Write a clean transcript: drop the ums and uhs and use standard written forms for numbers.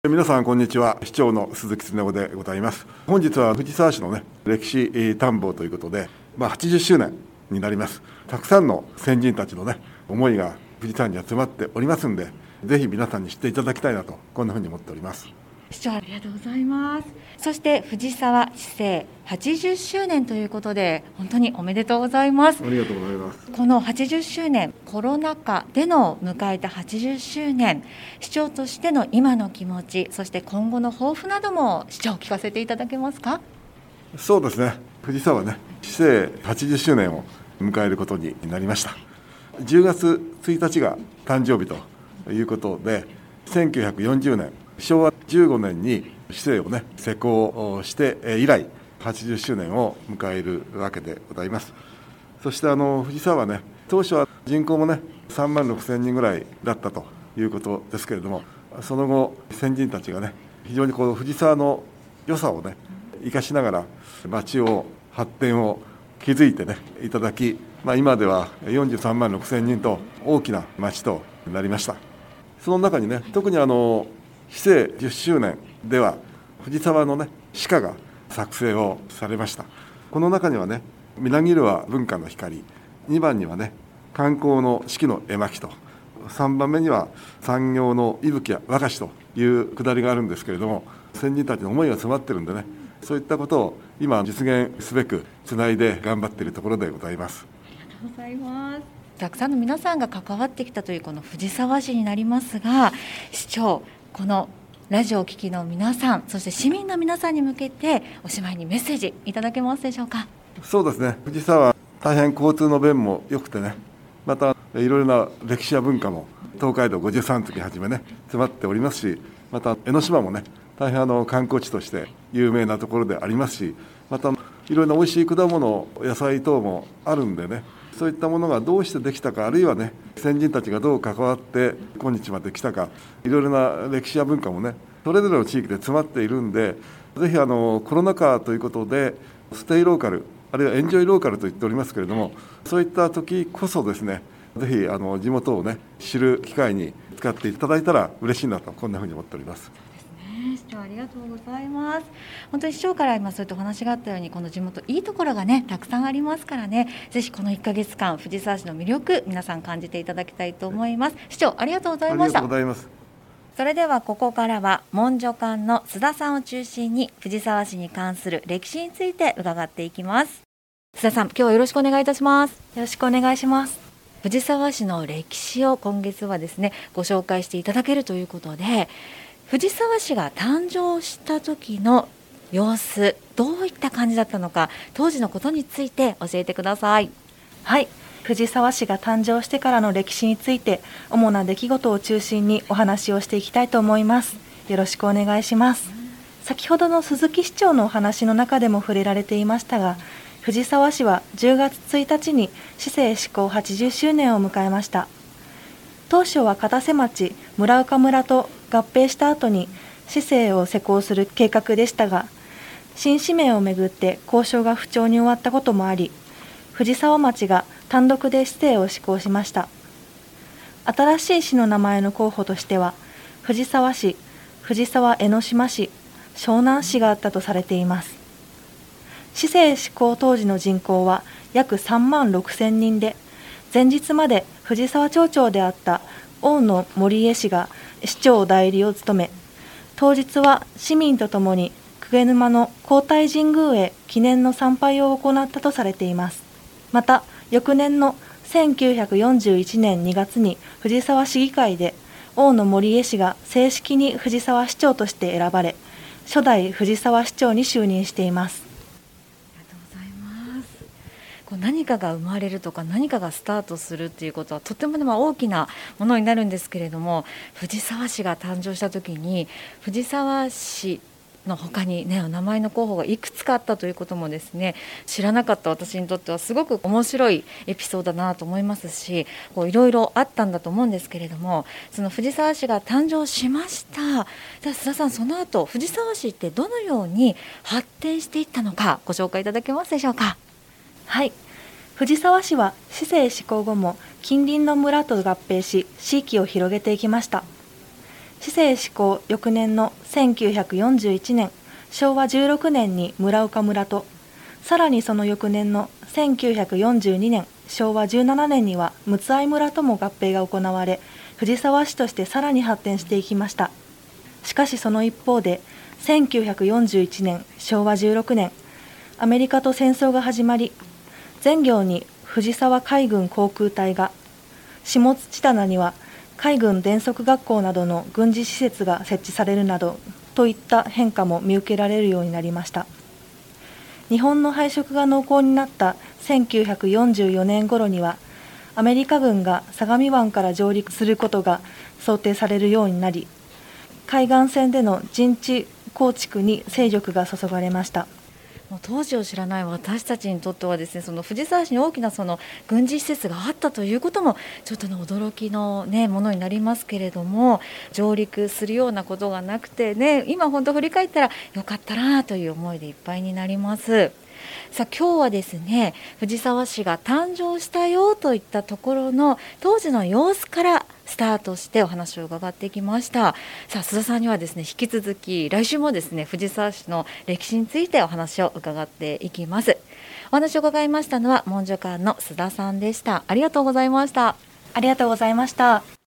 皆さんこんにちは。市長の鈴木恒夫でございます。本日は藤沢市の歴史探訪ということで、80周年になります。たくさんの先人たちの思いが藤沢には詰まっておりますんで、ぜひ皆さんに知っていただきたいなと、こんなふうに思っております。 市長、ありがとうございます。そして藤沢市政80周年ということで、本当におめでとうございます。 ありがとうございます。 この80周年、コロナ禍での迎えた80周年、市長としての今の気持ち、そして今後の抱負なども市長、聞かせていただけますか。 そうですね。藤沢市政80周年を迎えることになりました。10月1日が誕生日ということで、1940年、昭和15年に市政を施行して以来、80周年を迎えるわけでございます。そして藤沢は当初は人口も3万6千人ぐらいだったということですけれども、その後、先人たちが非常に藤沢の良さを生かしながら、町を発展を築いていただき、今では43万6千人と大きな町となりました。その中に特に市政10周年では、藤沢の詩歌が作成をされました。この中にはみなぎるは文化の光、2番には観光の四季の絵巻と、3番目には産業の息吹や和菓子というくだりがあるんですけれども、先人たちの思いが詰まってるんでそういったことを今実現すべくつないで頑張っているところでございます。 ありがとうございます。たくさんの皆さんが関わってきたというこの藤沢市になりますが、市長、このラジオを聴きの皆さん、そして市民の皆さんに向けておしまいにメッセージいただけますでしょうか。 そうですね。藤沢は大変交通の便も良くてまたいろいろな歴史や文化も東海道53次はじめ詰まっておりますし、また江ノ島も大変観光地として有名なところでありますし、またいろいろな美味しい果物、野菜等もあるんでそういったものがどうしてできたか、あるいは先人たちがどう関わって今日まで来たか、いろいろな歴史や文化もそれぞれの地域で詰まっているんで、ぜひコロナ禍ということでステイローカル、あるいはエンジョイローカルと言っておりますけれども、そういった時こそぜひ地元を知る機会に使っていただいたら嬉しいなと、こんなふうに思っております。 市長、ありがとうございます。本当に市長から今そういったお話があったように、この地元いいところがたくさんありますからぜひこの1ヶ月間藤沢市の魅力、皆さん感じていただきたいと思います。市長、ありがとうございました。 ありがとうございます。 それではここからは文書館の須田さんを中心に藤沢市に関する歴史について伺っていきます。須田さん、今日はよろしくお願いいたします。 よろしくお願いします。 藤沢市の歴史を今月はご紹介していただけるということで、藤沢市が誕生した時の様子、どういった感じだったのか、当時のことについて教えてください。 はい、藤沢市が誕生してからの歴史について、主な出来事を中心にお話をしていきたいと思います。よろしくお願いします。先ほどの鈴木市長のお話の中でも触れられていましたが、藤沢市は10月1日に市政施行80周年を迎えました。当初は片瀬町、村岡村と合併した後に市政を施行する計画でしたが、新市名をめぐって交渉が不調に終わったこともあり、藤沢町が単独で市政を施行しました。新しい市の名前の候補としては、藤沢市、藤沢江ノ島市、湘南市があったとされています。市政施行当時の人口は約3万6千人で、前日まで藤沢町長であった大野森江氏が市長代理を務め、当日は市民とともに鵠沼の皇太神宮へ記念の参拝を行ったとされています。また、翌年の1941年2月に藤沢市議会で大野森江氏が正式に藤沢市長として選ばれ、初代藤沢市長に就任しています。 何かが生まれるとか何かがスタートするっていうことはとても大きなものになるんですけれども、藤沢市が誕生した時に藤沢市の他に名前の候補がいくつかあったということも知らなかった私にとってはすごく面白いエピソードだなと思いますし、いろいろあったんだと思うんですけれども、その藤沢市が誕生しました。じゃあ須田さん、その後藤沢市ってどのように発展していったのかご紹介いただけますでしょうか。 はい、藤沢市は市政施行後も近隣の村と合併し、地域を広げていきました。 市政施行翌年の1941年、昭和16年に村岡村と、さらにその翌年の1942年、昭和17年には陸奥愛村とも合併が行われ、藤沢市としてさらに発展していきました。しかしその一方で、1941年、昭和16年、アメリカと戦争が始まり、全行に藤沢海軍航空隊が、下土棚には海軍電足学校などの軍事施設が設置されるなどといった変化も見受けられるようになりました。日本の敗色が濃厚になった1944年頃には、アメリカ軍が相模湾から上陸することが想定されるようになり、海岸線での陣地構築に精力が注がれました。 もう当時を知らない私たちにとってはですね、その藤沢市に大きなその軍事施設があったということもちょっと驚きの、ものになりますけれども、上陸するようなことがなくて今本当振り返ったらよかったなという思いでいっぱいになります。さあ今日はですね、藤沢市が誕生したよといったところの当時の様子からスタートしてお話を伺ってきました。さあ須田さんにはですね、引き続き来週もですね、藤沢市の歴史についてお話を伺っていきます。お話を伺いましたのは文書館の須田さんでした。ありがとうございました。 ありがとうございました。